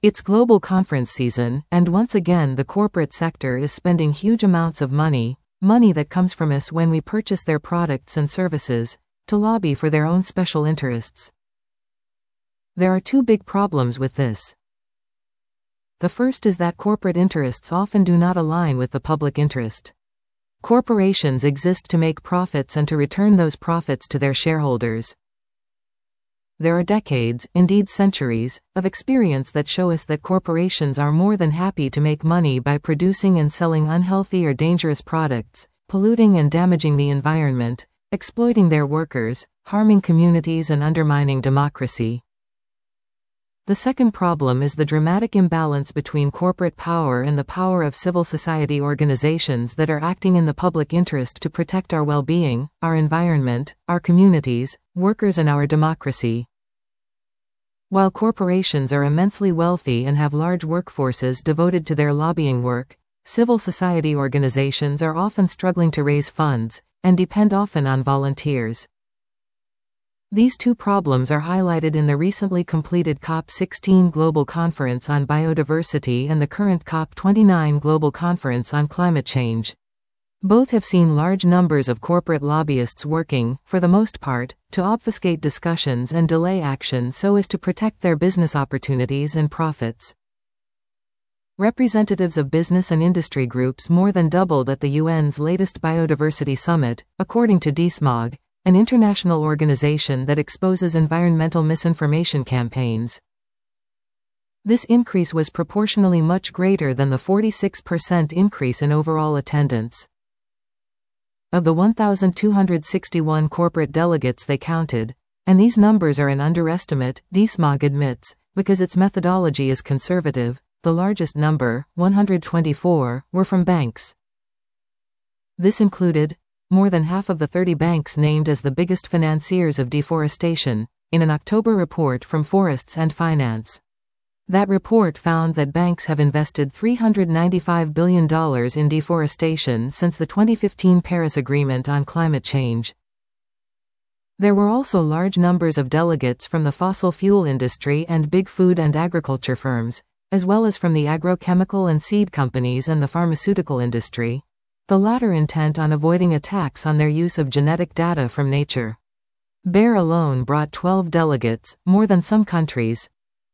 It's global conference season, and once again the corporate sector is spending huge amounts of money that comes from us when we purchase their products and services, to lobby for their own special interests. There are two big problems with this. The first is that corporate interests often do not align with the public interest. Corporations exist to make profits and to return those profits to their shareholders. There are decades, indeed centuries, of experience that show us that corporations are more than happy to make money by producing and selling unhealthy or dangerous products, polluting and damaging the environment, exploiting their workers, harming communities and undermining democracy. The second problem is the dramatic imbalance between corporate power and the power of civil society organizations that are acting in the public interest to protect our well-being, our environment, our communities, workers and our democracy. While corporations are immensely wealthy and have large workforces devoted to their lobbying work, civil society organizations are often struggling to raise funds, and depend often on volunteers. These two problems are highlighted in the recently completed COP16 Global Conference on Biodiversity and the current COP29 Global Conference on Climate Change. Both have seen large numbers of corporate lobbyists working, for the most part, to obfuscate discussions and delay action so as to protect their business opportunities and profits. Representatives of business and industry groups more than doubled at the UN's latest Biodiversity Summit, according to DSMOG, an international organization that exposes environmental misinformation campaigns. This increase was proportionally much greater than the 46% increase in overall attendance. Of the 1,261 corporate delegates they counted, and these numbers are an underestimate, DSMOG admits, because its methodology is conservative, the largest number, 124, were from banks. This included more than half of the 30 banks named as the biggest financiers of deforestation, in an October report from Forests and Finance. That report found that banks have invested $395 billion in deforestation since the 2015 Paris Agreement on Climate Change. There were also large numbers of delegates from the fossil fuel industry and big food and agriculture firms, as well as from the agrochemical and seed companies and the pharmaceutical industry, the latter intent on avoiding attacks on their use of genetic data from nature. Bayer alone brought 12 delegates, more than some countries.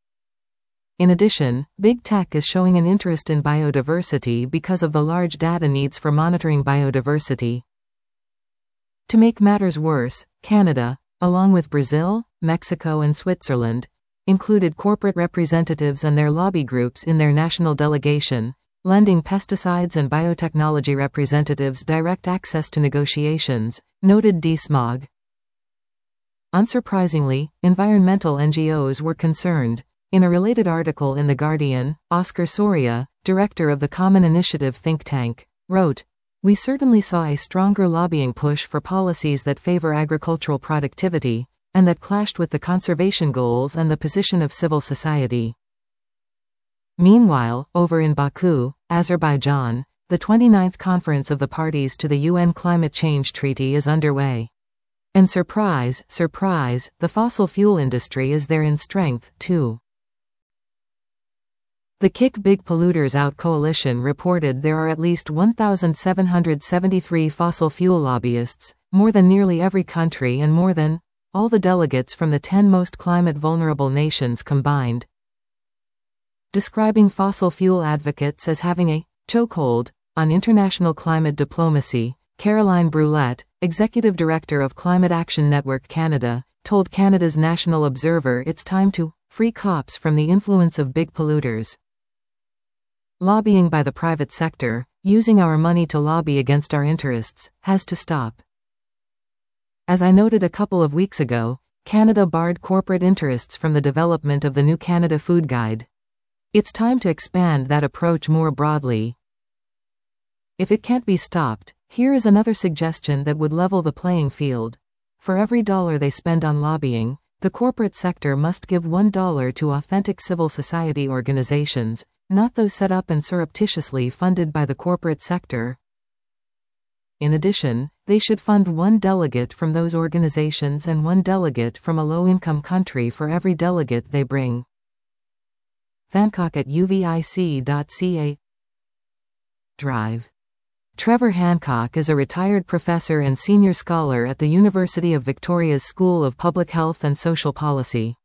In addition, big tech is showing an interest in biodiversity because of the large data needs for monitoring biodiversity. To make matters worse, Canada, along with Brazil, Mexico and Switzerland, included corporate representatives and their lobby groups in their national delegation, lending pesticides and biotechnology representatives direct access to negotiations, noted DSMOG. Unsurprisingly, environmental NGOs were concerned. In a related article in The Guardian, Oscar Soria, director of the Common Initiative think tank, wrote, "We certainly saw a stronger lobbying push for policies that favor agricultural productivity, and that clashed with the conservation goals and the position of civil society." Meanwhile, over in Baku, Azerbaijan, the 29th Conference of the Parties to the UN Climate Change Treaty is underway. And surprise, surprise, the fossil fuel industry is there in strength, too. The Kick Big Polluters Out Coalition reported there are at least 1,773 fossil fuel lobbyists, more than nearly every country and more than all the delegates from the 10 most climate-vulnerable nations combined. Describing fossil fuel advocates as having a chokehold on international climate diplomacy, Caroline Brulette, executive director of Climate Action Network Canada, told Canada's National Observer it's time to free cops from the influence of big polluters. Lobbying by the private sector, using our money to lobby against our interests, has to stop. As I noted a couple of weeks ago, Canada barred corporate interests from the development of the new Canada Food Guide. It's time to expand that approach more broadly. If it can't be stopped, here is another suggestion that would level the playing field. For every dollar they spend on lobbying, the corporate sector must give $1 to authentic civil society organizations, not those set up and surreptitiously funded by the corporate sector. In addition, they should fund one delegate from those organizations and one delegate from a low-income country for every delegate they bring. Thancock@uvic.ca. Drive. Trevor Hancock is a retired professor and senior scholar at the University of Victoria's School of Public Health and Social Policy.